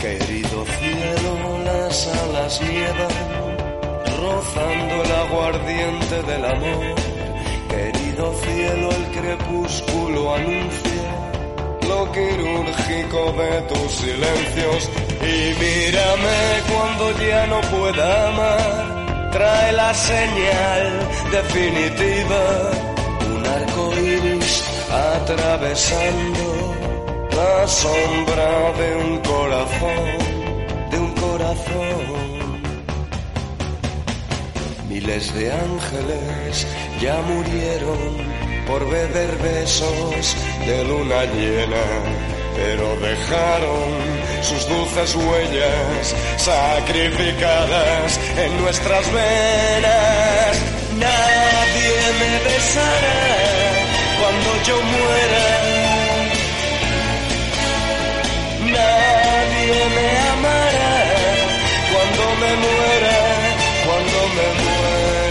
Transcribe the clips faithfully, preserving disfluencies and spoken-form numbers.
Querido cielo, las alas nievan, rozando el aguardiente del amor. Querido cielo, el crepúsculo anuncia lo quirúrgico de tus silencios. Y mírame cuando ya no pueda amar, trae la señal definitiva, un arco iris atravesando la sombra de un corazón, de un corazón. Miles de ángeles ya murieron por beber besos de luna llena, pero dejaron sus dulces huellas sacrificadas en nuestras venas. Nadie me besará cuando yo muera, nadie me amará cuando me muera, cuando me muera.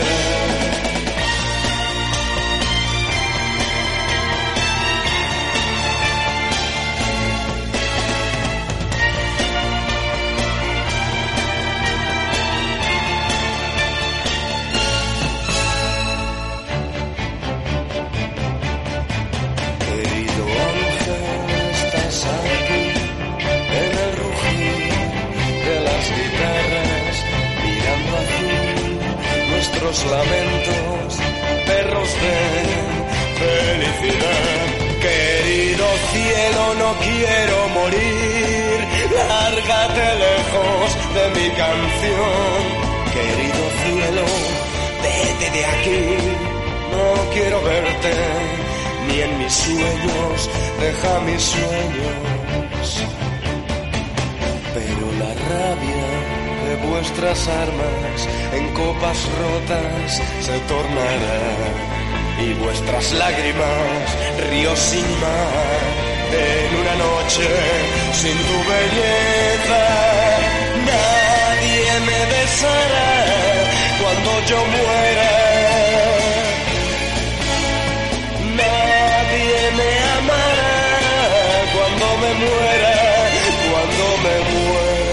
Nuestros lamentos, perros de felicidad. Querido cielo, no quiero morir, lárgate lejos de mi canción. Querido cielo, vete de aquí, no quiero verte, ni en mis sueños, deja mis sueños. Pero la rabia de vuestras armas en copas rotas se tornará, y vuestras lágrimas ríos sin mar en una noche sin tu belleza. Nadie me besará cuando yo muera, nadie me amará cuando me muera, cuando me muera.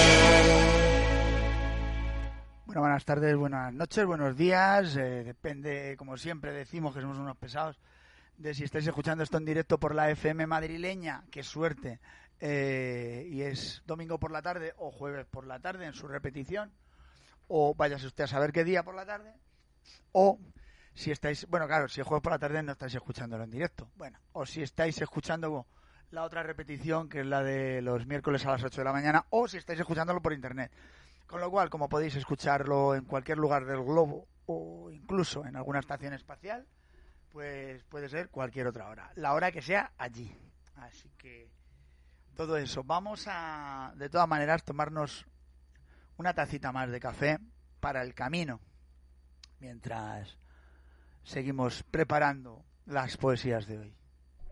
Bueno, buenas tardes, buenas noches, buenos días. Eh, depende, como siempre decimos que somos unos pesados, de si estáis escuchando esto en directo por la F M madrileña, qué suerte, eh, y es domingo por la tarde o jueves por la tarde en su repetición, o váyase usted a saber qué día por la tarde, o si estáis, bueno, claro, si es jueves por la tarde no estáis escuchándolo en directo, bueno, o si estáis escuchando la otra repetición, que es la de los miércoles a las ocho de la mañana, o si estáis escuchándolo por internet. Con lo cual, como podéis escucharlo en cualquier lugar del globo o incluso en alguna estación espacial, pues puede ser cualquier otra hora, la hora que sea allí. Así que todo eso. Vamos a, de todas maneras, tomarnos una tacita más de café para el camino, mientras seguimos preparando las poesías de hoy.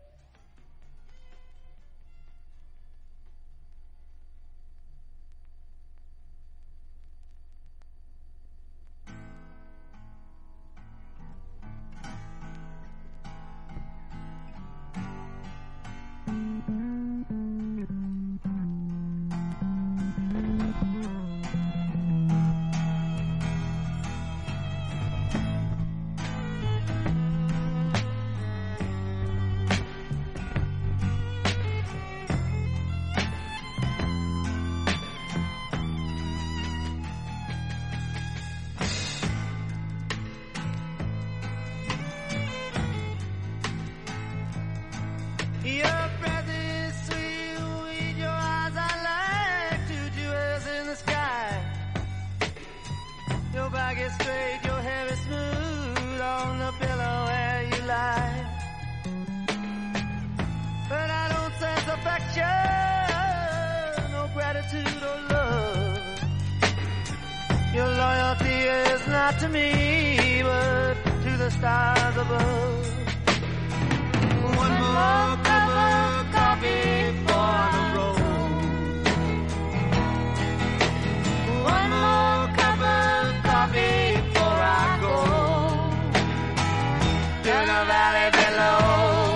To me, but to the stars above. One more cup of coffee for the road. One more cup of coffee before I go to the valley below.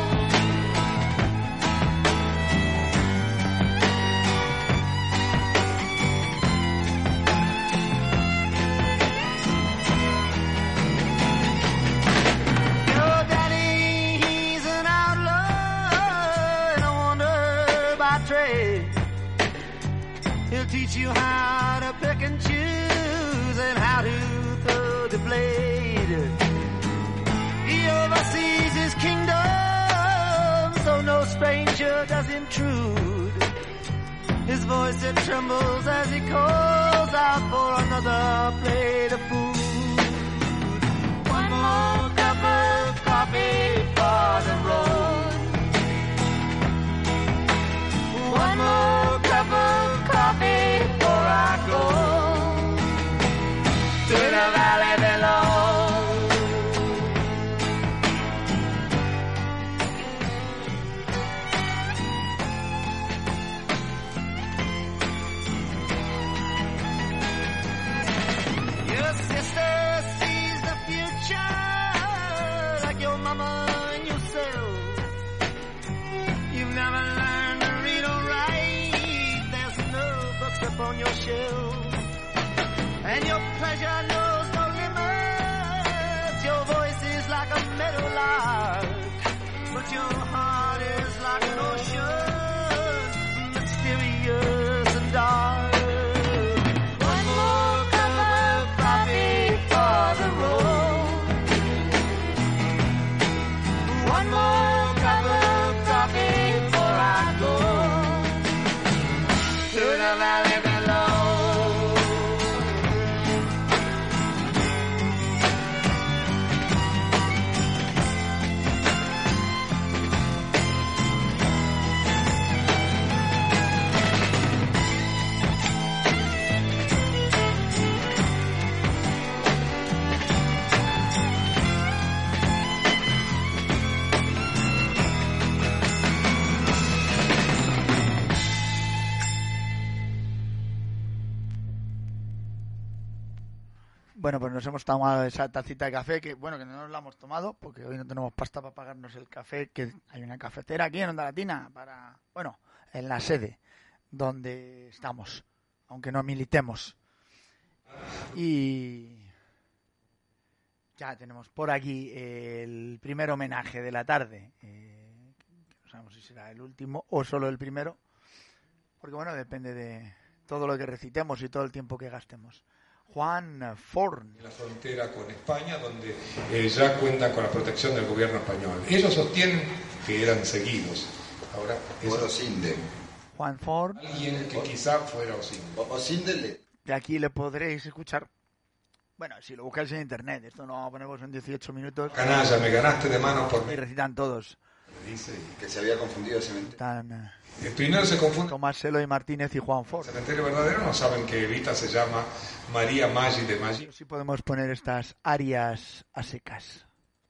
by trade. He'll teach you how to pick and choose and how to throw the blade. He oversees his kingdom, so no stranger does intrude. His voice it trembles as he calls out for another plate of food. One more cup of coffee for the road. One more cup of coffee before I go to the valley below. Your sister sees the future like your mama and yourself. You've never learned to read or write. There's no books up on your shelf. And your pleasure knows no limits. Your voice is like a meadowlark, but your heart is like an ocean, mysterious and dark. One more cup of coffee for the road. One more cup of coffee before I go to the valley below. Bueno, pues nos hemos tomado esa tacita de café, que bueno, que no nos la hemos tomado, porque hoy no tenemos pasta para pagarnos el café, que hay una cafetera aquí en Onda Latina, para, bueno, en la sede donde estamos, aunque no militemos. Y ya tenemos por aquí el primer homenaje de la tarde, eh, no sabemos si será el último o solo el primero, porque bueno, depende de todo lo que recitemos y todo el tiempo que gastemos. Juan Forn. En la frontera con España, donde eh, ya cuentan con la protección del gobierno español. Ellos sostienen que eran seguidos. Ahora, Por Osinde. Juan Forn. Alguien que quizá fuera Osinde. O- Osinde le... De aquí le podréis escuchar. Bueno, si lo buscáis en internet, esto no lo ponemos en dieciocho minutos. Canalla, me ganaste de mano por Y mí. recitan todos. Dice. que se había confundido ese cementerio. Están eh, Espinel se confunde. Tomás Eloy Martínez y Juan El Forn. cementerio verdadero no saben que Evita se llama María Maggi de Maggi. Sí podemos poner estas arias a secas.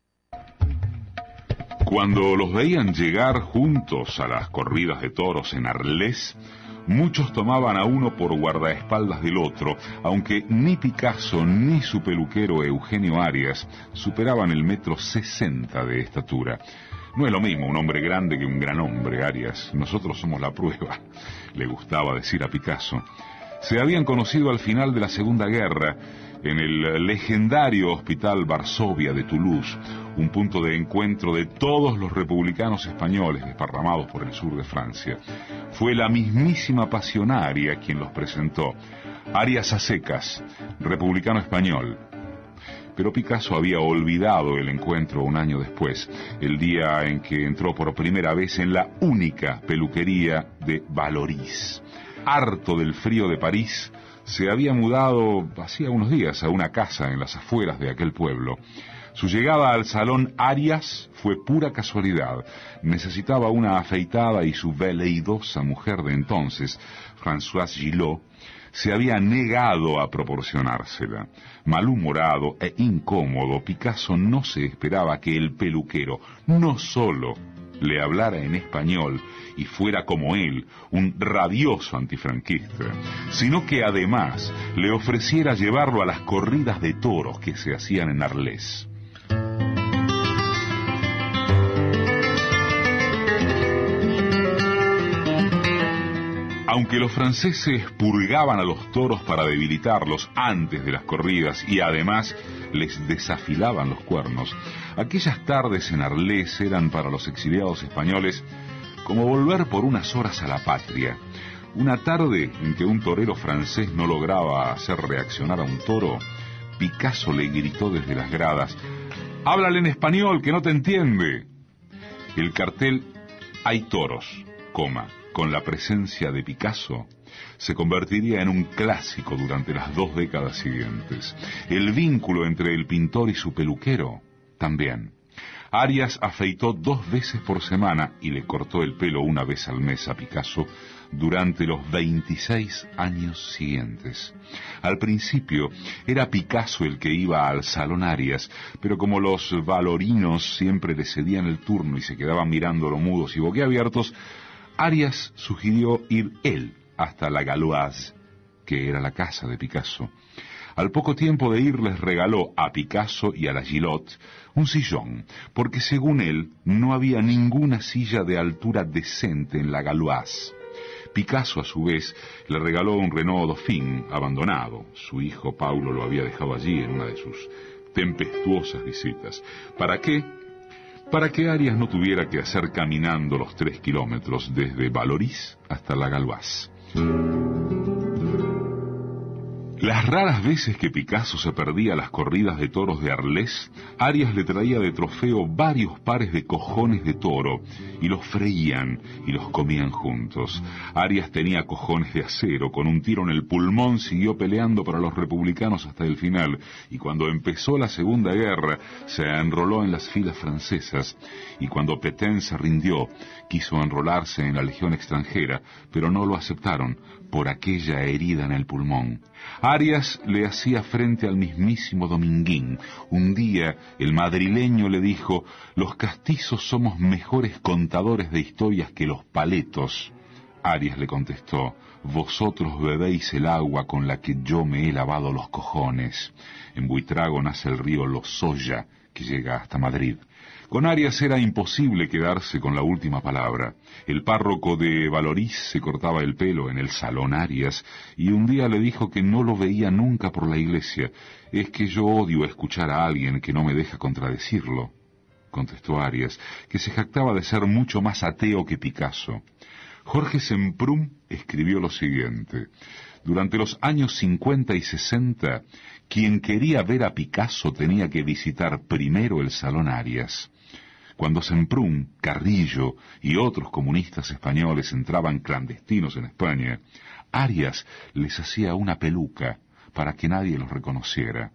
Cuando los veían llegar juntos a las corridas de toros en Arles, muchos tomaban a uno por guardaespaldas del otro, aunque ni Picasso ni su peluquero Eugenio Arias superaban el metro sesenta de estatura. No es lo mismo un hombre grande que un gran hombre, Arias. Nosotros somos la prueba, le gustaba decir a Picasso. Se habían conocido al final de la Segunda Guerra en el legendario Hospital Varsovia de Toulouse, un punto de encuentro de todos los republicanos españoles desparramados por el sur de Francia. Fue la mismísima Pasionaria quien los presentó. Arias a secas, republicano español. Pero Picasso había olvidado el encuentro un año después, el día en que entró por primera vez en la única peluquería de Vallauris. Harto del frío de París, se había mudado hacía unos días a una casa en las afueras de aquel pueblo. Su llegada al salón Arias fue pura casualidad. Necesitaba una afeitada y su veleidosa mujer de entonces, Françoise Gillot, se había negado a proporcionársela. Malhumorado e incómodo, Picasso no se esperaba que el peluquero no solo le hablara en español y fuera como él, un rabioso antifranquista, sino que además le ofreciera llevarlo a las corridas de toros que se hacían en Arles. Aunque los franceses purgaban a los toros para debilitarlos antes de las corridas y además les desafilaban los cuernos, aquellas tardes en Arles eran para los exiliados españoles como volver por unas horas a la patria. Una tarde en que un torero francés no lograba hacer reaccionar a un toro, Picasso le gritó desde las gradas: «¡Háblale en español, que no te entiende!». El cartel «Hay toros, coma, con la presencia de Picasso» se convertiría en un clásico durante las dos décadas siguientes. El vínculo entre el pintor y su peluquero también. Arias afeitó dos veces por semana y le cortó el pelo una vez al mes a Picasso durante los veintiséis años siguientes. Al principio era Picasso el que iba al Salón Arias, pero como los valorinos siempre le cedían el turno y se quedaban mirándolo mudos y boquiabiertos, Arias sugirió ir él hasta la Galoise, que era la casa de Picasso. Al poco tiempo de ir les regaló a Picasso y a la Gillot un sillón, porque según él no había ninguna silla de altura decente en la Galoise. Picasso, a su vez, le regaló un Renault Dauphine abandonado. Su hijo Paulo lo había dejado allí en una de sus tempestuosas visitas. ¿Para qué? Para que Arias no tuviera que hacer caminando los tres kilómetros desde Vallauris hasta la Galoise. Las raras veces que Picasso se perdía las corridas de toros de Arles, Arias le traía de trofeo varios pares de cojones de toro, y los freían y los comían juntos. Arias tenía cojones de acero, con un tiro en el pulmón siguió peleando para los republicanos hasta el final, y cuando empezó la Segunda Guerra se enroló en las filas francesas, y cuando Pétain se rindió, quiso enrolarse en la Legión extranjera, pero no lo aceptaron por aquella herida en el pulmón. Arias le hacía frente al mismísimo Dominguín. Un día el madrileño le dijo: «Los castizos somos mejores contadores de historias que los paletos». Arias le contestó: «Vosotros bebéis el agua con la que yo me he lavado los cojones». En Buitrago nace el río Lozoya, que llega hasta Madrid. Con Arias era imposible quedarse con la última palabra. El párroco de Vallauris se cortaba el pelo en el Salón Arias y un día le dijo que no lo veía nunca por la iglesia. «Es que yo odio escuchar a alguien que no me deja contradecirlo», contestó Arias, que se jactaba de ser mucho más ateo que Picasso. Jorge Semprún escribió lo siguiente: «Durante los años cincuenta y sesenta, quien quería ver a Picasso tenía que visitar primero el Salón Arias». Cuando Semprún, Carrillo y otros comunistas españoles entraban clandestinos en España, Arias les hacía una peluca para que nadie los reconociera.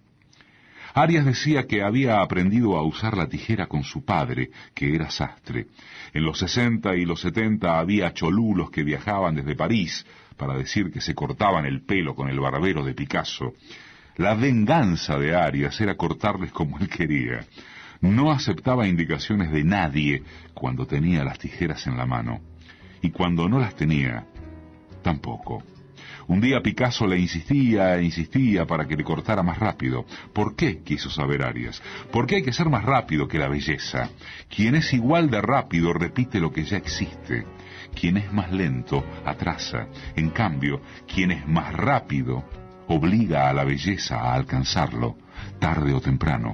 Arias decía que había aprendido a usar la tijera con su padre, que era sastre. En los sesenta y los setenta había cholulos que viajaban desde París para decir que se cortaban el pelo con el barbero de Picasso. La venganza de Arias era cortarles como él quería. No aceptaba indicaciones de nadie cuando tenía las tijeras en la mano. Y cuando no las tenía, tampoco. Un día Picasso le insistía e insistía para que le cortara más rápido. ¿Por qué? Quiso saber Arias. Porque hay que ser más rápido que la belleza. Quien es igual de rápido repite lo que ya existe. Quien es más lento atrasa. En cambio, quien es más rápido obliga a la belleza a alcanzarlo, tarde o temprano.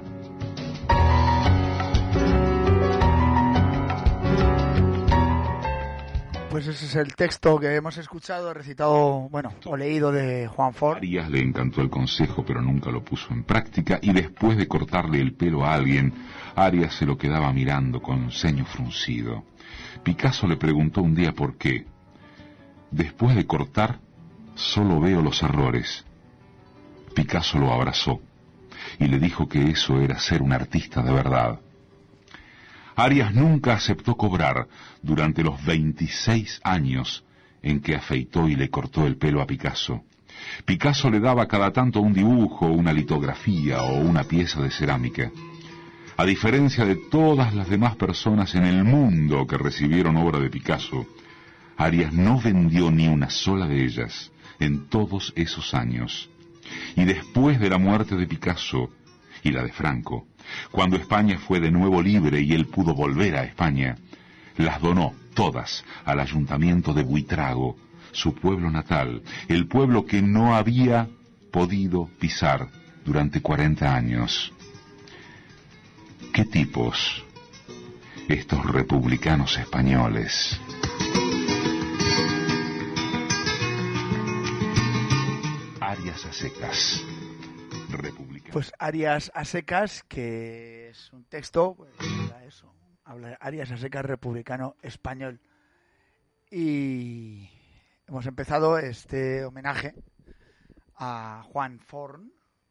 Pues ese es el texto que hemos escuchado, recitado, bueno, o leído de Juan Fort. Arias le encantó el consejo, pero nunca lo puso en práctica, y después de cortarle el pelo a alguien, Arias se lo quedaba mirando con ceño fruncido. Picasso le preguntó un día por qué. «Después de cortar, solo veo los errores». Picasso lo abrazó y le dijo que eso era ser un artista de verdad. Arias nunca aceptó cobrar durante los veintiséis años en que afeitó y le cortó el pelo a Picasso. Picasso le daba cada tanto un dibujo, una litografía o una pieza de cerámica. A diferencia de todas las demás personas en el mundo que recibieron obra de Picasso, Arias no vendió ni una sola de ellas en todos esos años. Y después de la muerte de Picasso y la de Franco, cuando España fue de nuevo libre y él pudo volver a España, las donó todas al ayuntamiento de Buitrago, su pueblo natal, el pueblo que no había podido pisar durante cuarenta años. ¿Qué tipos estos republicanos españoles? Arias a secas. Republicano. Pues Arias a secas, que es un texto, pues habla eso, habla de Arias a secas, republicano español. Y hemos empezado este homenaje a Juan Forn,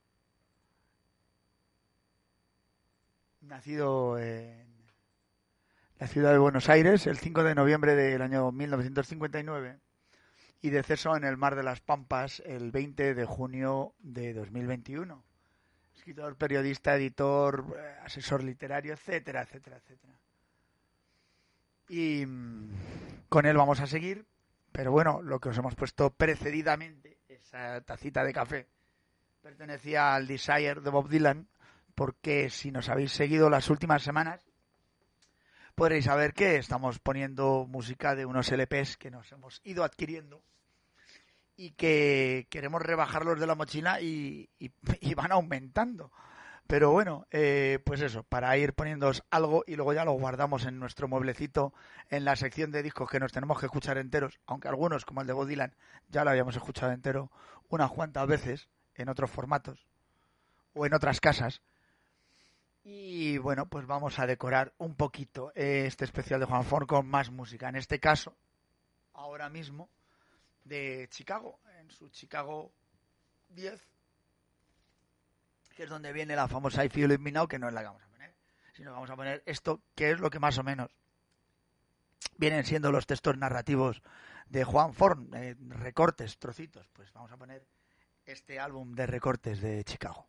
nacido en la ciudad de Buenos Aires el cinco de noviembre del año mil novecientos cincuenta y nueve y deceso en el Mar de las Pampas el veinte de junio de dos mil veintiuno. Escritor, periodista, editor, asesor literario, etcétera, etcétera, etcétera. Y mmm, con él vamos a seguir, pero bueno, lo que os hemos puesto precedidamente, esa tacita de café, pertenecía al Desire de Bob Dylan, porque si nos habéis seguido las últimas semanas, podréis saber que estamos poniendo música de unos L Pes que nos hemos ido adquiriendo y que queremos rebajarlos de la mochila y, y, y van aumentando. Pero bueno, eh, pues eso, para ir poniéndoos algo y luego ya lo guardamos en nuestro mueblecito en la sección de discos que nos tenemos que escuchar enteros, aunque algunos, como el de Bob Dylan, ya lo habíamos escuchado entero unas cuantas veces en otros formatos o en otras casas. Y bueno, pues vamos a decorar un poquito este especial de Juan Forn con más música. En este caso, ahora mismo, de Chicago, en su Chicago diez, que es donde viene la famosa I Feel It Me Now, que no es la que vamos a poner, sino que vamos a poner esto, que es lo que más o menos vienen siendo los textos narrativos de Juan Forn, eh, recortes, trocitos. Pues vamos a poner este álbum de recortes de Chicago.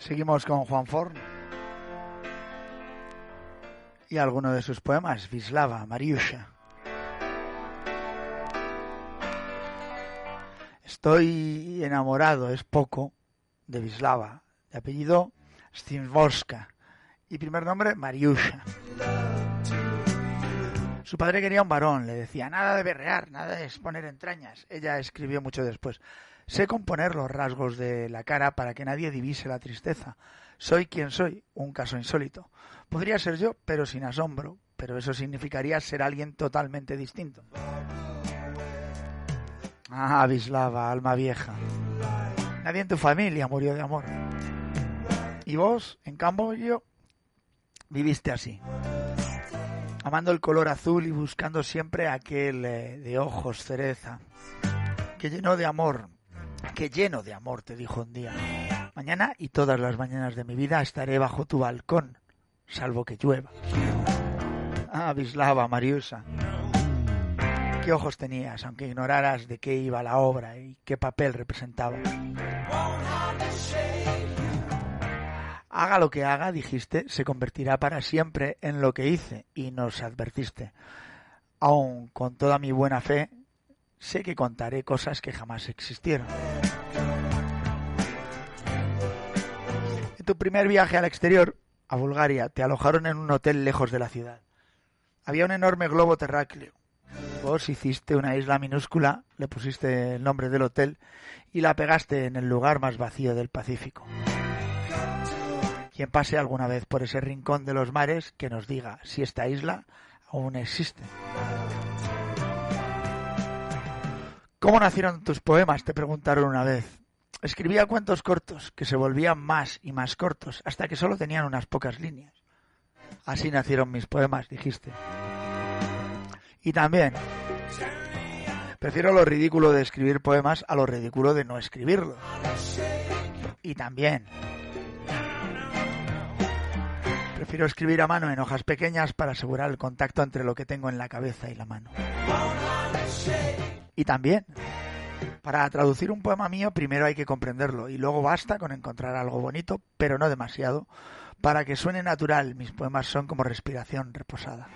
Seguimos con Juan Forn y alguno de sus poemas, Wisława, Mariusza. Estoy enamorado, es poco, de Wisława, de apellido Szymborska y primer nombre Mariusza. Su padre quería un varón, le decía, nada de berrear, nada de exponer entrañas. Ella escribió mucho después, sé componer los rasgos de la cara para que nadie divise la tristeza. Soy quien soy, un caso insólito. Podría ser yo, pero sin asombro, pero eso significaría ser alguien totalmente distinto. Ah, Wisława, alma vieja. Nadie en tu familia murió de amor. Y vos, en cambio, viviste así. Amando el color azul y buscando siempre aquel eh, de ojos cereza. Que lleno de amor, que lleno de amor, te dijo un día. Mañana y todas las mañanas de mi vida estaré bajo tu balcón, salvo que llueva. Ah, Wisława, Mariusza. ¿Qué ojos tenías, aunque ignoraras de qué iba la obra y qué papel representaba? Haga lo que haga, dijiste, se convertirá para siempre en lo que hice, y nos advertiste. Aun con toda mi buena fe, sé que contaré cosas que jamás existieron. En tu primer viaje al exterior, a Bulgaria, te alojaron en un hotel lejos de la ciudad. Había un enorme globo terráqueo. Vos hiciste una isla minúscula, le pusiste el nombre del hotel y la pegaste en el lugar más vacío del Pacífico. Quien pase alguna vez por ese rincón de los mares, que nos diga si esta isla aún existe. ¿Cómo nacieron tus poemas?, te preguntaron una vez. Escribía cuentos cortos que se volvían más y más cortos hasta que solo tenían unas pocas líneas. Así nacieron mis poemas, dijiste. Y también, prefiero lo ridículo de escribir poemas a lo ridículo de no escribirlos. Y también, prefiero escribir a mano en hojas pequeñas para asegurar el contacto entre lo que tengo en la cabeza y la mano. Y también, para traducir un poema mío primero hay que comprenderlo y luego basta con encontrar algo bonito, pero no demasiado, para que suene natural. Mis poemas son como respiración reposada.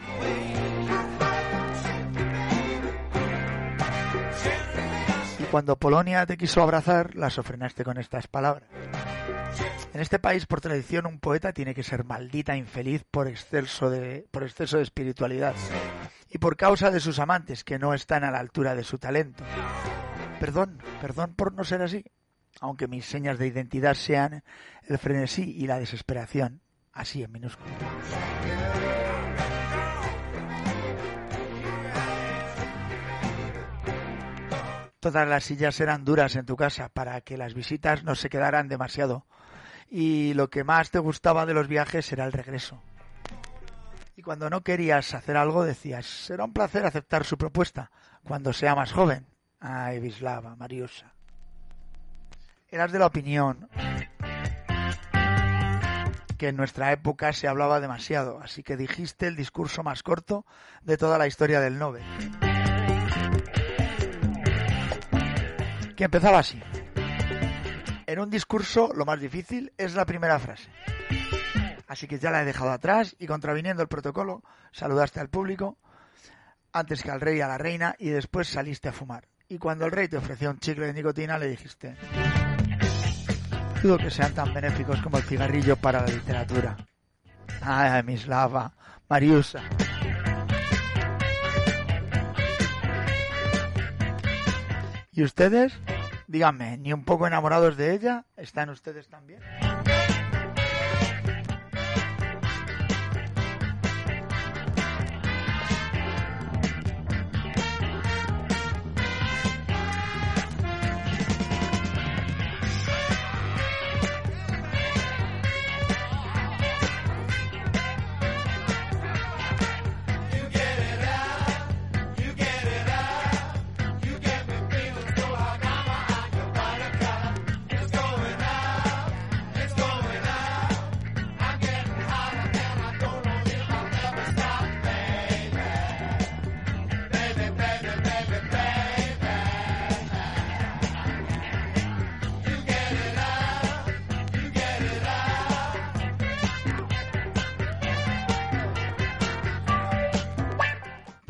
Y cuando Polonia te quiso abrazar, la sofrenaste con estas palabras. En este país, por tradición, un poeta tiene que ser maldita infeliz por exceso de, por exceso de espiritualidad y por causa de sus amantes que no están a la altura de su talento. Perdón, perdón por no ser así, aunque mis señas de identidad sean el frenesí y la desesperación, así en minúsculo. Todas las sillas eran duras en tu casa para que las visitas no se quedaran demasiado. Y lo que más te gustaba de los viajes era el regreso. Y cuando no querías hacer algo decías, será un placer aceptar su propuesta cuando sea más joven. Ay, Wisława, Mariusza. Eras de la opinión que en nuestra época se hablaba demasiado, así que dijiste el discurso más corto de toda la historia del Nobel. Que empezaba así. En un discurso lo más difícil es la primera frase. Así que ya la he dejado atrás y, contraviniendo el protocolo, saludaste al público antes que al rey y a la reina y después saliste a fumar. Y cuando el rey te ofreció un chicle de nicotina le dijiste, dudo que sean tan benéficos como el cigarrillo para la literatura. Ay, Wisława, Mariusza. ¿Y ustedes? Díganme, ¿ni un poco enamorados de ella? ¿Están ustedes también?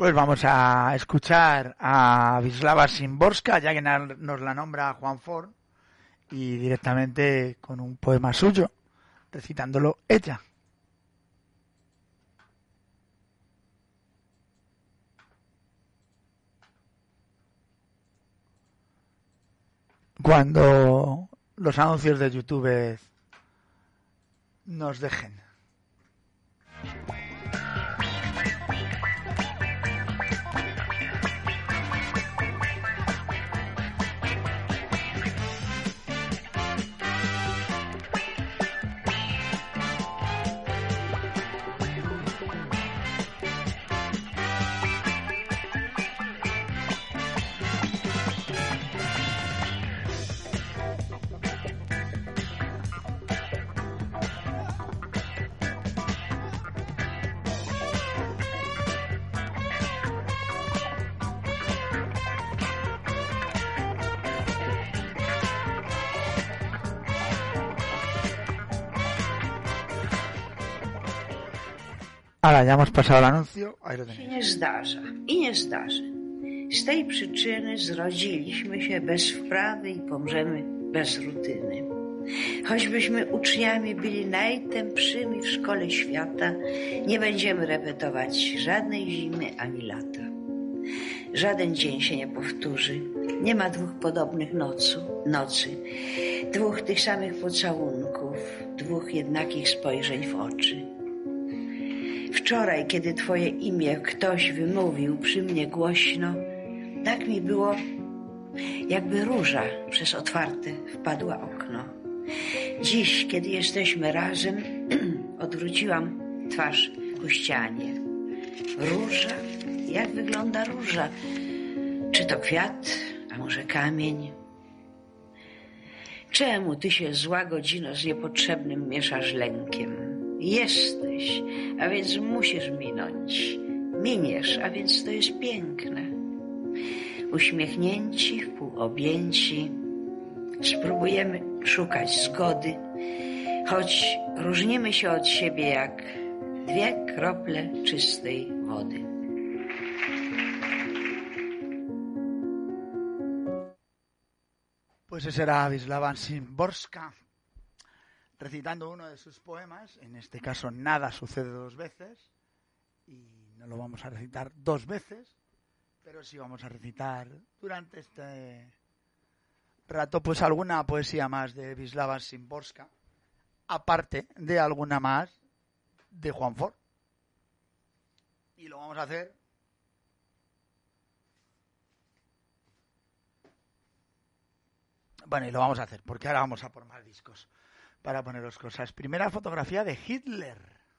Pues vamos a escuchar a Wisława Szymborska, ya que nos la nombra Juan Ford, y directamente con un poema suyo, recitándolo ella. Cuando los anuncios de YouTube nos dejen. Ahora ya hemos pasado el anuncio. Ahí lo się tenéis. nie zdarza i nie zdarzy. Z tej przyczyny zrodziliśmy się bez wprawy i pomrzemy bez rutyny. Choćbyśmy uczniami byli najtępszymi w szkole świata, nie będziemy repetować żadnej zimy ani lata. Żaden dzień się nie powtórzy, nie ma dwóch podobnych nocu, nocy, dwóch tych samych pocałunków, dwóch jednakich spojrzeń w oczy. Wczoraj, kiedy twoje imię ktoś wymówił przy mnie głośno, tak mi było, jakby róża przez otwarte wpadła okno. Dziś, kiedy jesteśmy razem, odwróciłam twarz ku ścianie. Róża? Jak wygląda róża? Czy to kwiat, a może kamień? Czemu ty się, zła godzino, z niepotrzebnym mieszasz lękiem? Jesteś, a więc musisz minąć. Miniesz, a więc to jest piękne. Uśmiechnięci, wpół objęci, spróbujemy szukać zgody, choć różnimy się od siebie jak dwie krople czystej wody. Pues esa era Wisława Szymborska recitando uno de sus poemas, en este caso Nada sucede dos veces, y no lo vamos a recitar dos veces, pero sí vamos a recitar durante este rato pues alguna poesía más de Wisława Szymborska, aparte de alguna más de Juan Ford. Y lo vamos a hacer Bueno, y lo vamos a hacer, porque ahora vamos a por más discos para poneros cosas. Primera fotografía de Hitler.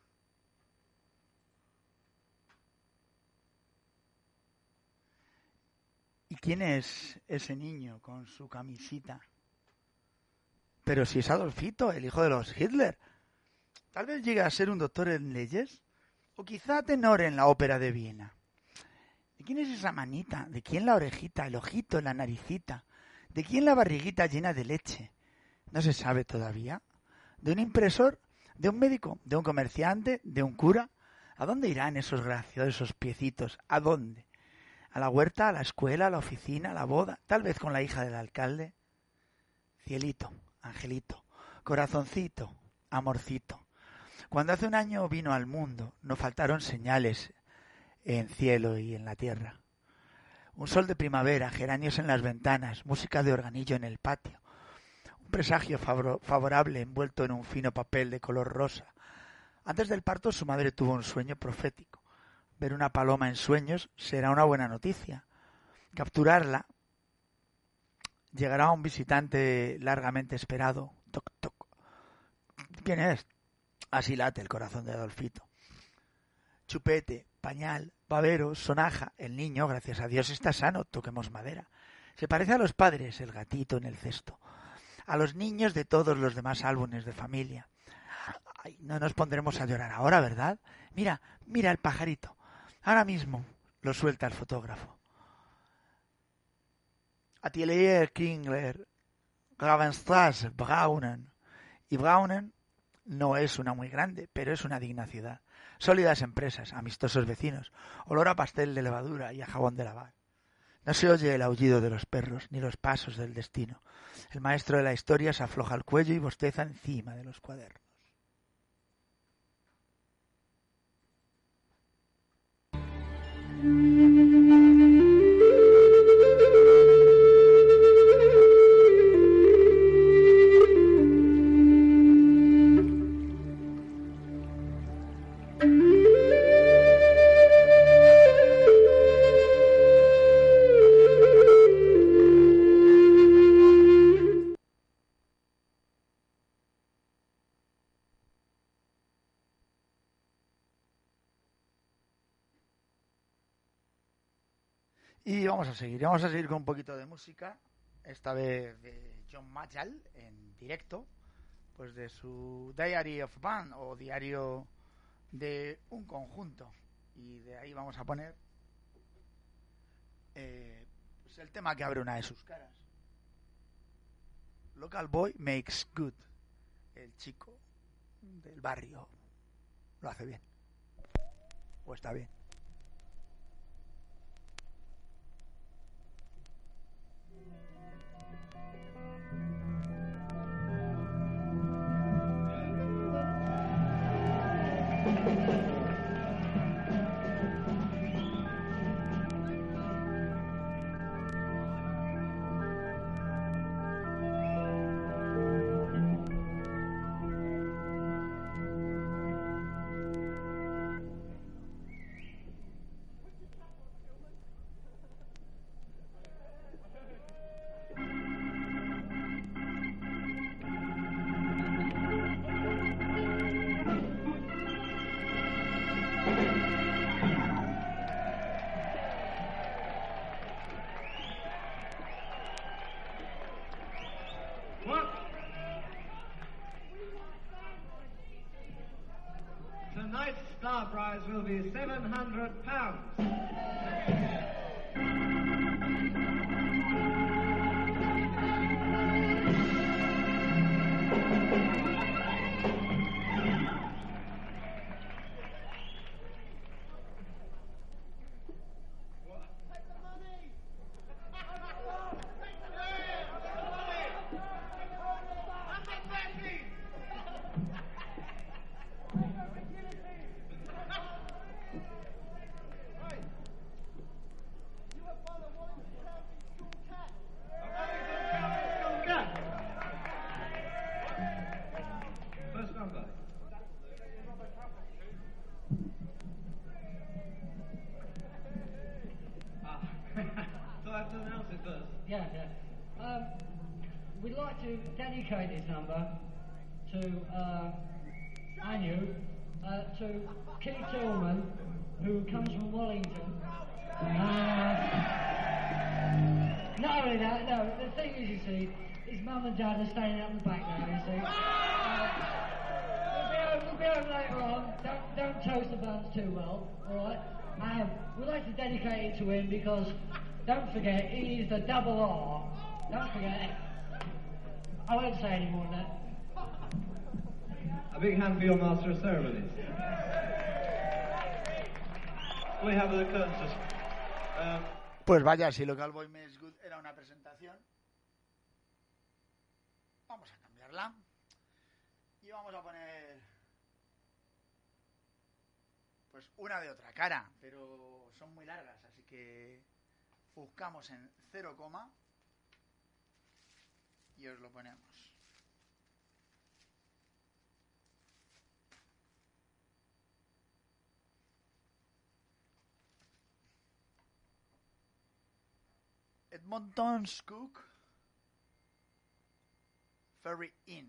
¿Y quién es ese niño con su camisita? Pero si es Adolfito, el hijo de los Hitler. Tal vez llegue a ser un doctor en leyes, o quizá tenor en la ópera de Viena. ¿De quién es esa manita? ¿De quién la orejita, el ojito, la naricita? ¿De quién la barriguita llena de leche? No se sabe todavía. ¿De un impresor? ¿De un médico? ¿De un comerciante? ¿De un cura? ¿A dónde irán esos graciosos piecitos? ¿A dónde? ¿A la huerta, a la escuela, a la oficina, a la boda? ¿Tal vez con la hija del alcalde? Cielito, angelito, corazoncito, amorcito. Cuando hace un año vino al mundo, no faltaron señales en cielo y en la tierra. Un sol de primavera, geranios en las ventanas, música de organillo en el patio. Un presagio favor- favorable envuelto en un fino papel de color rosa. Antes del parto su madre tuvo un sueño profético. Ver una paloma en sueños será una buena noticia. Capturarla llegará a un visitante largamente esperado. Toc, toc. ¿Quién es? Así late el corazón de Adolfito. Chupete, pañal, babero, sonaja. El niño, gracias a Dios, está sano. Toquemos madera. Se parece a los padres, el gatito en el cesto. A los niños de todos los demás álbumes de familia. Ay, no nos pondremos a llorar ahora, ¿verdad? Mira, mira el pajarito. Ahora mismo lo suelta el fotógrafo. Atelier Kingler, Gravenstrasse, Braunen. Y Braunen no es una muy grande, pero es una digna ciudad. Sólidas empresas, amistosos vecinos, olor a pastel de levadura y a jabón de lavar. No se oye el aullido de los perros, ni los pasos del destino. El maestro de la historia se afloja el cuello y bosteza encima de los cuadernos. Y vamos a seguir, vamos a seguir con un poquito de música, esta vez de John Mayall en directo, pues de su Diary of Band o Diario de un Conjunto, y de ahí vamos a poner eh, pues el tema que abre una de sus caras. Local Boy Makes Good, el chico del barrio lo hace bien, o está bien. Tonight's star prize will be seven hundred pounds. Yeah, yeah. Um, we'd like to dedicate this number to uh, Anu, uh, to Keith Tillman, who comes from Wellington. Uh, not only that, no, the thing is, you see, his mum and dad are standing up in the back now, you see. Uh, we'll, be home, we'll be home later on. Don't, don't toast the buns too well, alright? Um, we'd like to dedicate it to him because, don't forget, he is the double R. Don't forget it. I won't say any more than that. A big hand for your master of ceremonies. We have the curtains. Um, Pues vaya, si Local Boy Makes Good era una presentación, vamos a cambiarla y vamos a poner pues una de otra cara, pero son muy largas, así que buscamos en cero coma y os lo ponemos. Edmonton's Cook Ferry Inn.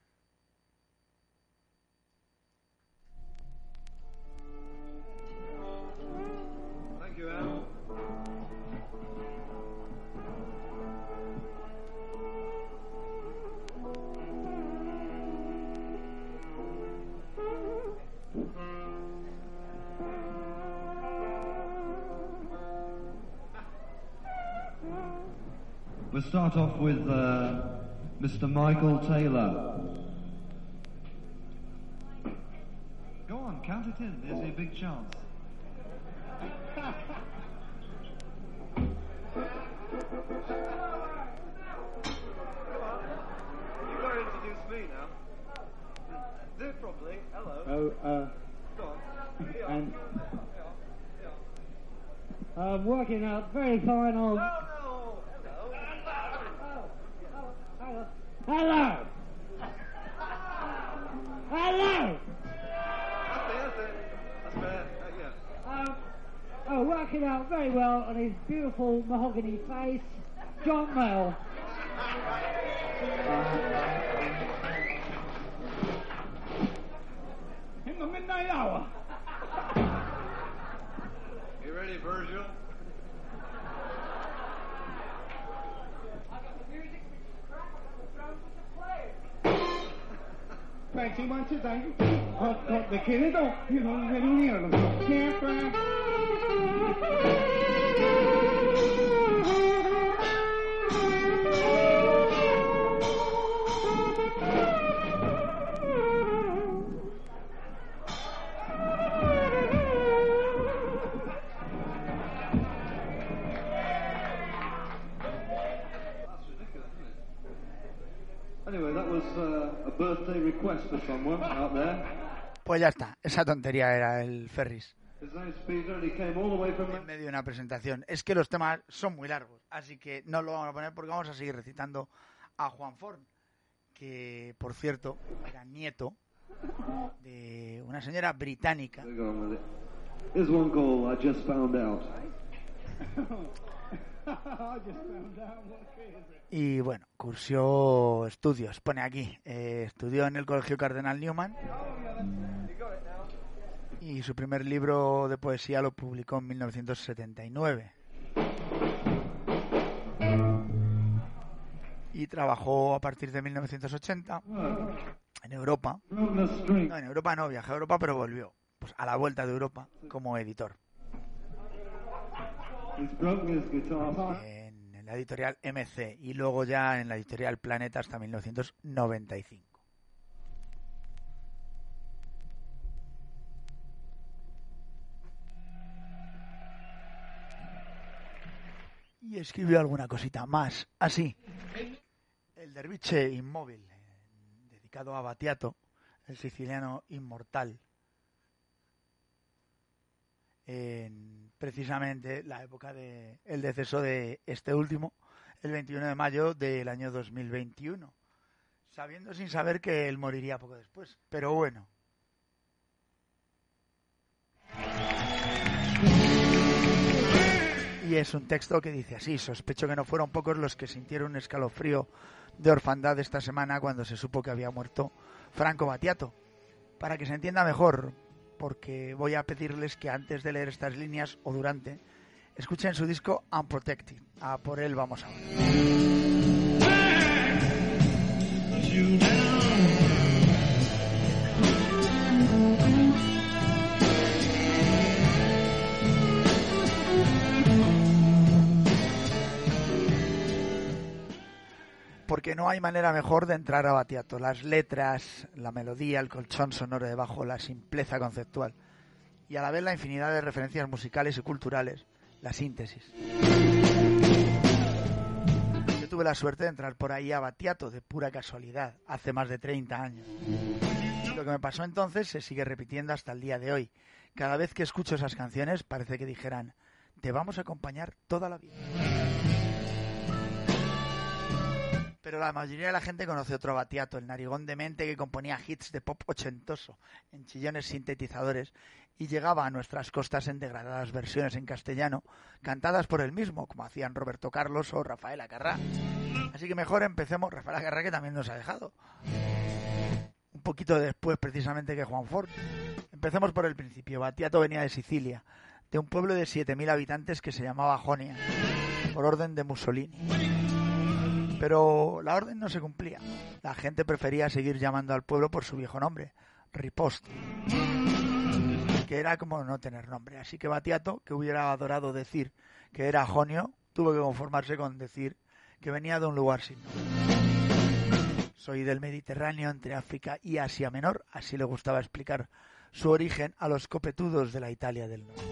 Thank you, Al. We'll start off with uh, Mister Michael Taylor. Go on, count it it in. There's a big chance. You've got to introduce me now. Do it properly. Hello. Oh, uh, Go on. Yeah. and Yeah. I'm working out very fine on. No, no. Hello. Hello! Hello! That's it, that's it. That's fair. Uh, yeah. Um, oh, working out very well on his beautiful mahogany face, John Mel. In the midnight hour. You ready, Virgil? Thanks, he wants to thank you. I've got the kid, you know, very near them. Can't Anyway, that was uh, a birthday request for someone out there. Pues ya está, esa tontería era el Ferris. His name's Peter and he came all the way from... En medio de una presentación. Es que los temas son muy largos, así que no lo vamos a poner porque vamos a seguir recitando a Juan Forn, que por cierto era nieto de una señora británica. Here's one call I just found out. Y bueno, cursó estudios, pone aquí, eh, estudió en el Colegio Cardenal Newman y su primer libro de poesía lo publicó en mil novecientos setenta y nueve. Y trabajó a partir de mil novecientos ochenta en Europa. No, en Europa no, viajó a Europa, pero volvió pues, a la vuelta de Europa como editor. En, en la editorial M C y luego ya en la editorial Planeta hasta mil novecientos noventa y cinco. Y escribió alguna cosita más, así. El derviche inmóvil, eh, dedicado a Battiato, el siciliano inmortal. En precisamente la época de el deceso de este último, el veintiuno de mayo del año dos mil veintiuno, sabiendo sin saber que él moriría poco después. Pero bueno. Y es un texto que dice así: sospecho que no fueron pocos los que sintieron un escalofrío de orfandad esta semana cuando se supo que había muerto Franco Battiato. Para que se entienda mejor, porque voy a pedirles que antes de leer estas líneas o durante, escuchen su disco Unprotected. A por él vamos ahora. Porque no hay manera mejor de entrar a Battiato. Las letras, la melodía, el colchón sonoro debajo, la simpleza conceptual y a la vez la infinidad de referencias musicales y culturales, la síntesis. Yo tuve la suerte de entrar por ahí a Battiato de pura casualidad, hace más de treinta años. Y lo que me pasó entonces se sigue repitiendo hasta el día de hoy. Cada vez que escucho esas canciones parece que dijeran: te vamos a acompañar toda la vida. Pero la mayoría de la gente conoce otro Battiato, el narigón demente que componía hits de pop ochentoso en chillones sintetizadores y llegaba a nuestras costas en degradadas versiones en castellano, cantadas por él mismo, como hacían Roberto Carlos o Rafael Acarrá. Así que mejor empecemos, Rafael Acarrá, que también nos ha dejado. Un poquito después, precisamente, que Juan Forn. Empecemos por el principio. Battiato venía de Sicilia, de un pueblo de siete mil habitantes que se llamaba Jonia, por orden de Mussolini. Pero la orden no se cumplía. La gente prefería seguir llamando al pueblo por su viejo nombre, Riposte, que era como no tener nombre. Así que Battiato, que hubiera adorado decir que era jonio, tuvo que conformarse con decir que venía de un lugar sin nombre. Soy del Mediterráneo, entre África y Asia Menor, así le gustaba explicar su origen a los copetudos de la Italia del Norte.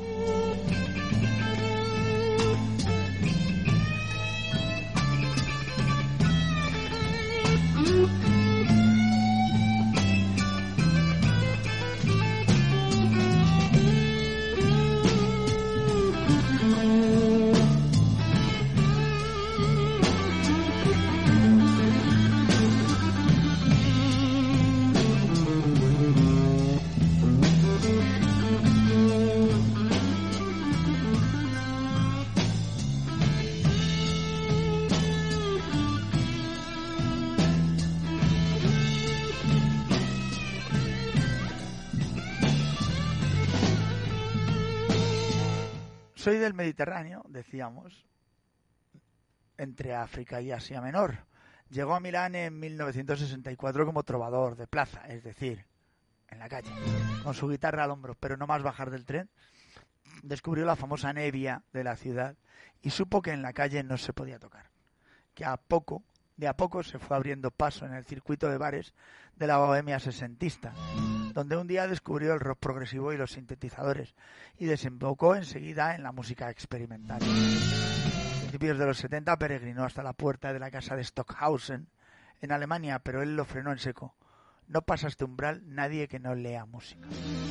Soy del Mediterráneo, decíamos, entre África y Asia Menor. Llegó a Milán en mil novecientos sesenta y cuatro como trovador de plaza, es decir, en la calle, con su guitarra al hombro, pero no más bajar del tren. Descubrió la famosa Nebbia de la ciudad y supo que en la calle no se podía tocar, que a poco, de a poco se fue abriendo paso en el circuito de bares de la bohemia sesentista, donde un día descubrió el rock progresivo y los sintetizadores y desembocó enseguida en la música experimental. A principios de los setenta peregrinó hasta la puerta de la casa de Stockhausen en Alemania, pero él lo frenó en seco. No pasa este umbral nadie que no lea música.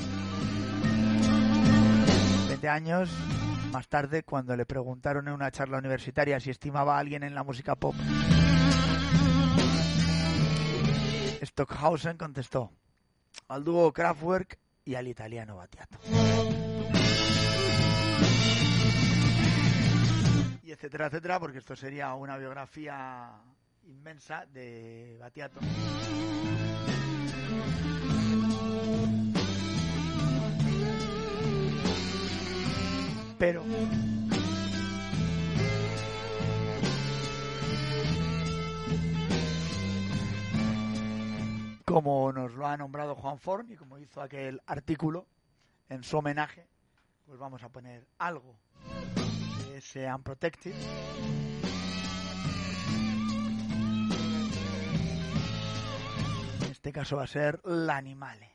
Veinte años más tarde, cuando le preguntaron en una charla universitaria si estimaba a alguien en la música pop, Stockhausen contestó: al dúo Kraftwerk y al italiano Battiato. Y etcétera, etcétera, porque esto sería una biografía inmensa de Battiato. Pero como nos lo ha nombrado Juan Forn y como hizo aquel artículo en su homenaje, pues vamos a poner algo de ese Unprotected. En este caso va a ser L'Animale.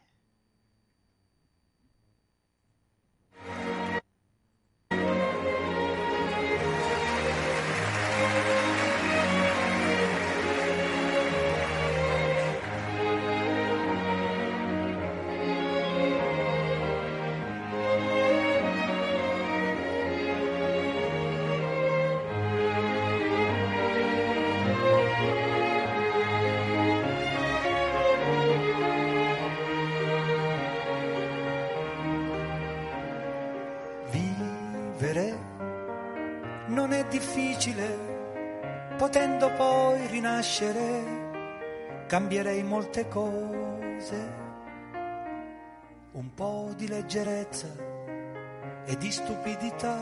Non è difficile, potendo poi rinascere, cambierei molte cose, un po' di leggerezza e di stupidità,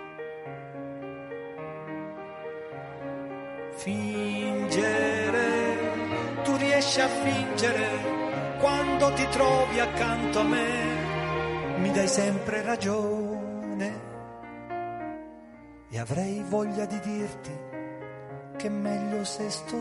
fingere, tu riesci a fingere quando ti trovi accanto a me, mi dai sempre ragione. E avrei voglia di dirti che è meglio se sto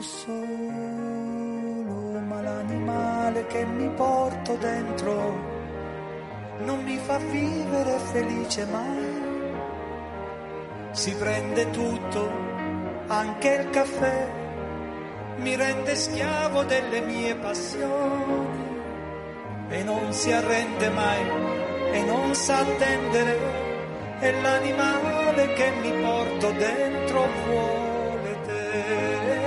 solo, ma l'animale che mi porto dentro non mi fa vivere felice mai. Si prende tutto, anche il caffè, mi rende schiavo delle mie passioni e non si arrende mai e non sa attendere. È l'animale che mi porto dentro vuole te.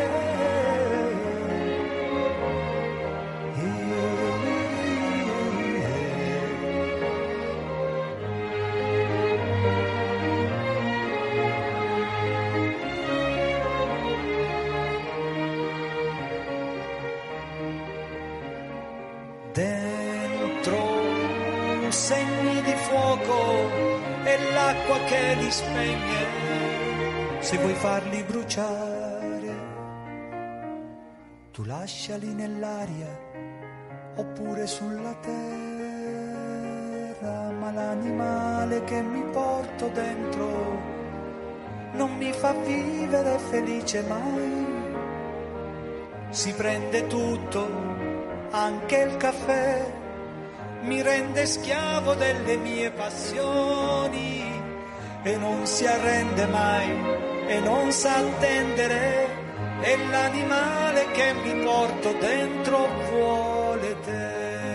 Dentro segni di fuoco e l'acqua che li spegne, se vuoi farli bruciare, tu lasciali nell'aria oppure sulla terra, ma l'animale che mi porto dentro non mi fa vivere felice mai. Si prende tutto, anche il caffè, mi rende schiavo delle mie passioni e non si arrende mai e non sa attendere, è l'animale che mi porto dentro, vuole te.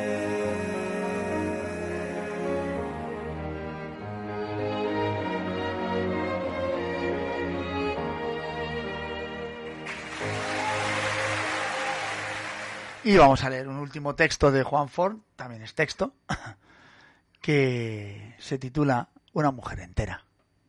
Y vamos a leer un último texto de Juan Forn, también es texto, que se titula Una mujer entera.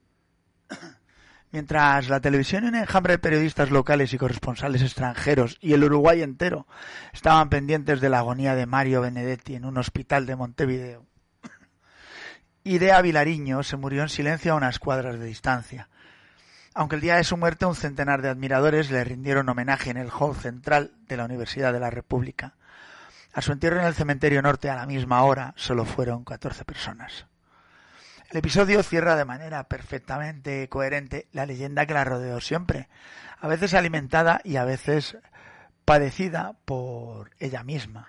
Mientras la televisión y un enjambre de periodistas locales y corresponsales extranjeros y el Uruguay entero estaban pendientes de la agonía de Mario Benedetti en un hospital de Montevideo, Idea Vilariño se murió en silencio a unas cuadras de distancia. Aunque el día de su muerte un centenar de admiradores le rindieron homenaje en el hall central de la Universidad de la República. A su entierro en el cementerio norte a la misma hora solo fueron catorce personas. El episodio cierra de manera perfectamente coherente la leyenda que la rodeó siempre, a veces alimentada y a veces padecida por ella misma.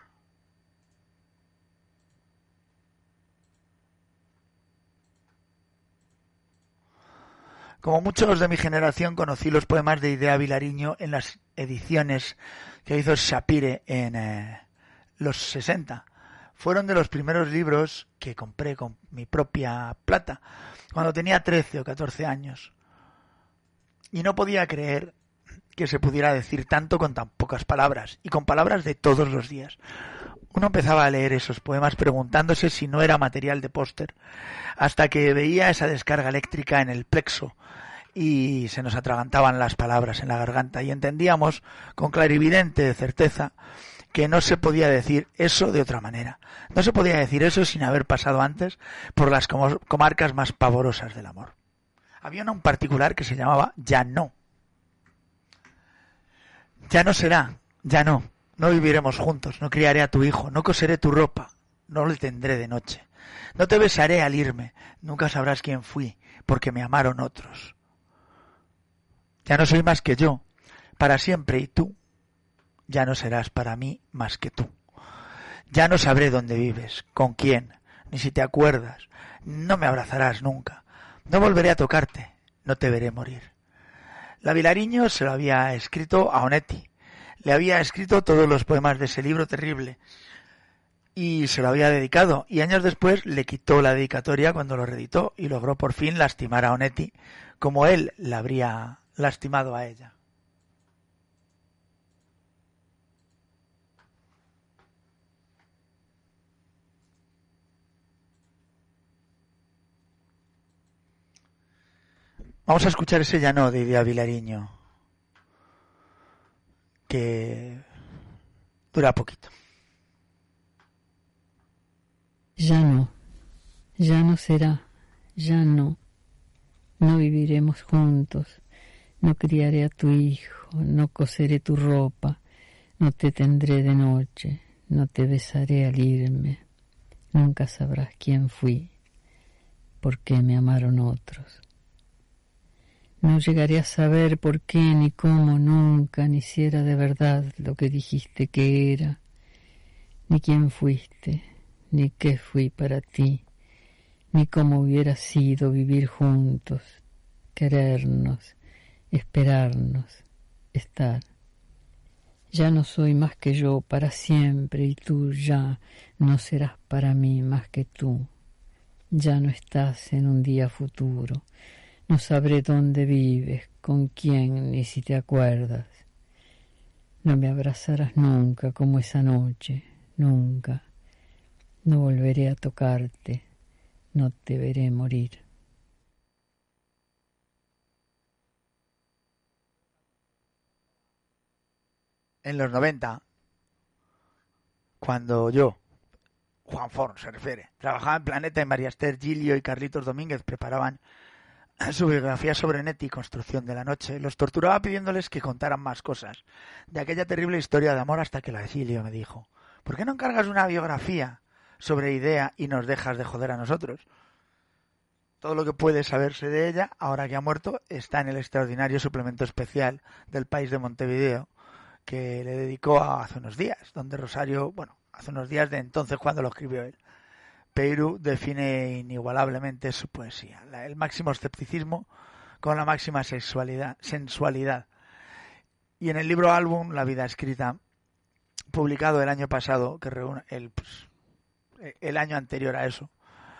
Como muchos de mi generación, conocí los poemas de Idea Vilariño en las ediciones que hizo Shapire en eh, los sesenta. Fueron de los primeros libros que compré con mi propia plata, cuando tenía trece o catorce años. Y no podía creer que se pudiera decir tanto con tan pocas palabras, y con palabras de todos los días. Uno empezaba a leer esos poemas preguntándose si no era material de póster, hasta que veía esa descarga eléctrica en el plexo y se nos atragantaban las palabras en la garganta y entendíamos con clarividente certeza que no se podía decir eso de otra manera. No se podía decir eso sin haber pasado antes por las comarcas más pavorosas del amor. Había una en particular que se llamaba Ya no. Ya no será, ya no. No viviremos juntos, no criaré a tu hijo, no coseré tu ropa, no le tendré de noche. No te besaré al irme, nunca sabrás quién fui, porque me amaron otros. Ya no soy más que yo, para siempre, y tú ya no serás para mí más que tú. Ya no sabré dónde vives, con quién, ni si te acuerdas, no me abrazarás nunca, no volveré a tocarte, no te veré morir. La Vilariño se lo había escrito a Onetti. Le había escrito todos los poemas de ese libro terrible y se lo había dedicado, y años después le quitó la dedicatoria cuando lo reeditó y logró por fin lastimar a Onetti como él la habría lastimado a ella. Vamos a escuchar ese Ya no de Idea Vilariño, que dura poquito. Ya no, ya no será, ya no, no viviremos juntos, no criaré a tu hijo, no coseré tu ropa, no te tendré de noche, no te besaré al irme, nunca sabrás quién fui, por qué me amaron otros. No llegaré a saber por qué, ni cómo, nunca, ni si era de verdad lo que dijiste que era, ni quién fuiste, ni qué fui para ti, ni cómo hubiera sido vivir juntos, querernos, esperarnos, estar. Ya no soy más que yo para siempre, y tú ya no serás para mí más que tú. Ya no estás en un día futuro. No sabré dónde vives, con quién, ni si te acuerdas. No me abrazarás nunca como esa noche, nunca. No volveré a tocarte, no te veré morir. En los noventa, cuando yo, Juan Forn se refiere, trabajaba en Planeta y María Esther Gilio y Carlitos Domínguez preparaban su biografía sobre Netti, Construcción de la Noche, los torturaba pidiéndoles que contaran más cosas de aquella terrible historia de amor, hasta que la Gilio me dijo: ¿por qué no encargas una biografía sobre Idea y nos dejas de joder a nosotros? Todo lo que puede saberse de ella, ahora que ha muerto, está en el extraordinario suplemento especial del País de Montevideo, que le dedicó a hace unos días, donde Rosario, bueno, hace unos días de entonces cuando lo escribió él, Peirou define inigualablemente su poesía, la, el máximo escepticismo con la máxima sexualidad, sensualidad. Y en el libro álbum La vida escrita, publicado el año pasado, que reúne el, pues, el año anterior a eso,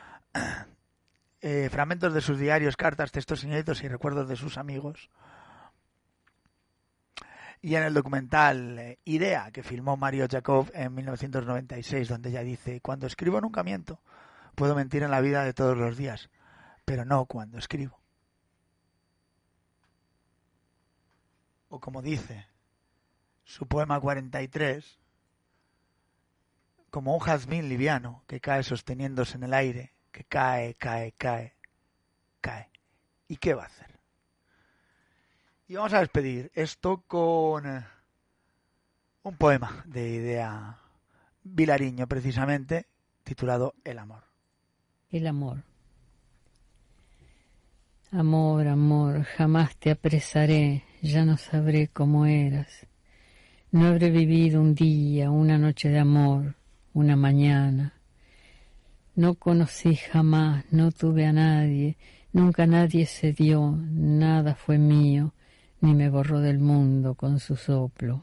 eh, fragmentos de sus diarios, cartas, textos inéditos y recuerdos de sus amigos. Y en el documental eh, Idea, que filmó Mario Jacob en mil novecientos noventa y seis, donde ella dice: cuando escribo nunca miento, puedo mentir en la vida de todos los días, pero no cuando escribo. O como dice su poema cuarenta y tres, como un jazmín liviano que cae sosteniéndose en el aire, que cae, cae, cae, cae. ¿Y qué va a hacer? Y vamos a despedir esto con eh, un poema de Idea Vilariño, precisamente, titulado El amor. El amor. Amor, amor, jamás te apresaré, ya no sabré cómo eras. No habré vivido un día, una noche de amor, una mañana. No conocí jamás, no tuve a nadie, nunca nadie se dio, nada fue mío, ni me borró del mundo con su soplo.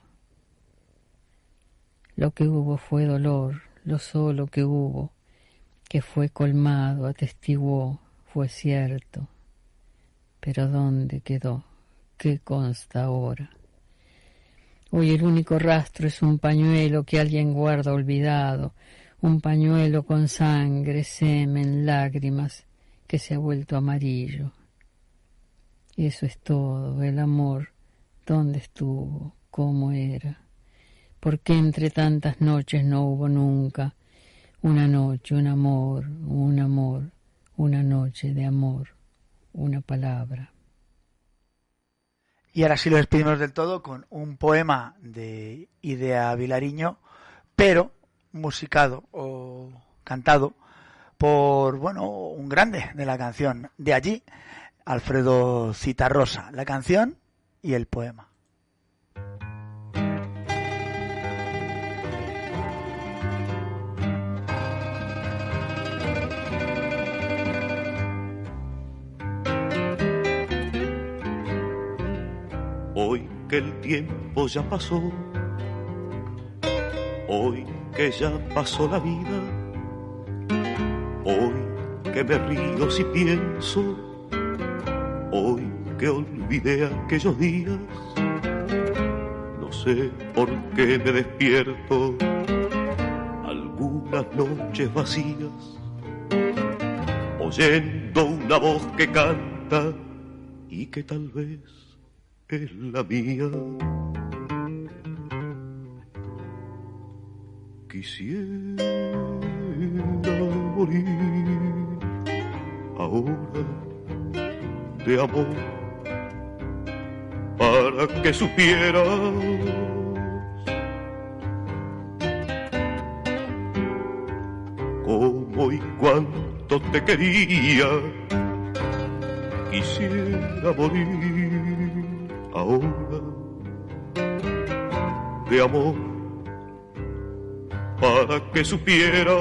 Lo que hubo fue dolor, lo solo que hubo, que fue colmado, atestiguó, fue cierto. Pero ¿dónde quedó? ¿Qué consta ahora? Hoy el único rastro es un pañuelo que alguien guarda olvidado, un pañuelo con sangre, semen, lágrimas, que se ha vuelto amarillo. Y eso es todo, el amor, ¿dónde estuvo? ¿Cómo era? ¿Por qué entre tantas noches no hubo nunca una noche, un amor, un amor, una noche de amor, una palabra? Y ahora sí lo despedimos del todo con un poema de Idea Vilariño, pero musicado o cantado por, bueno, un grande de la canción de allí, Alfredo Zitarrosa, la canción y el poema. Hoy que el tiempo ya pasó, hoy que ya pasó la vida, hoy que me río si pienso, hoy que olvidé aquellos días, no sé por qué me despierto algunas noches vacías, oyendo una voz que canta y que tal vez es la mía. Quisiera morir ahora de amor para que supieras cómo y cuánto te quería. Quisiera morir ahora de amor para que supiera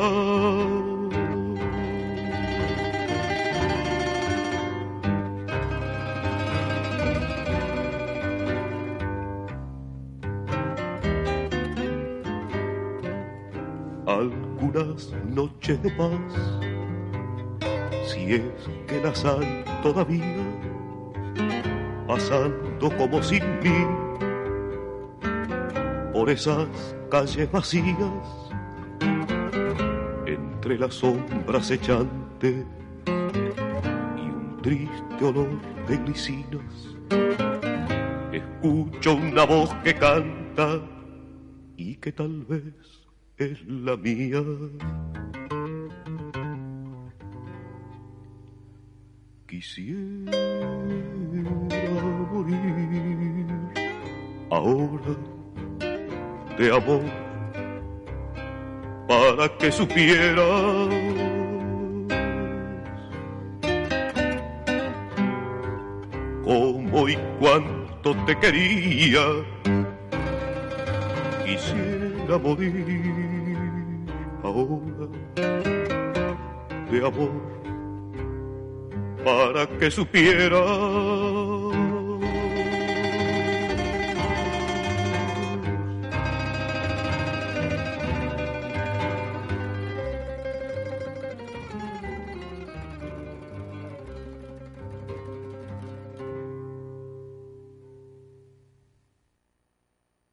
algunas noches de paz, si es que las hay todavía, pasando como sin mí por esas calles vacías, entre las sombras echantes y un triste olor de glicinas, escucho una voz que canta y que tal vez es la mía. Quisiera morir ahora de amor para que supieras cómo y cuánto te quería. Quisiera morir ahora de amor para que supieras